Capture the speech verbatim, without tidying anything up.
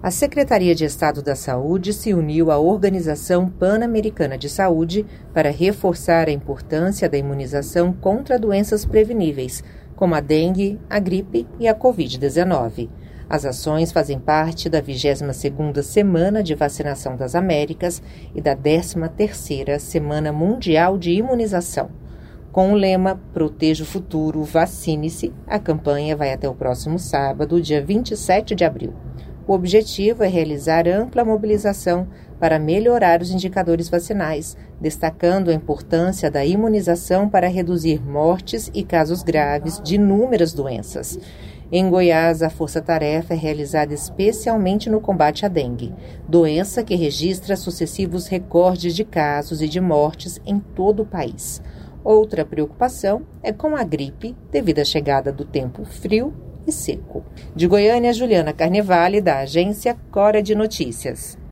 A Secretaria de Estado da Saúde se uniu à Organização Pan-Americana de Saúde para reforçar a importância da imunização contra doenças preveníveis, como a dengue, a gripe e a covid dezenove. As ações fazem parte da vigésima segunda Semana de Vacinação das Américas e da décima terceira Semana Mundial de Imunização. Com o lema Proteja o Futuro, Vacine-se, a campanha vai até o próximo sábado, dia vinte e sete de abril. O objetivo é realizar ampla mobilização para melhorar os indicadores vacinais, destacando a importância da imunização para reduzir mortes e casos graves de inúmeras doenças. Em Goiás, a força-tarefa é realizada especialmente no combate à dengue, doença que registra sucessivos recordes de casos e de mortes em todo o país. Outra preocupação é com a gripe, devido à chegada do tempo frio e seco. De Goiânia, Juliana Carnevale, da agência Cora de Notícias.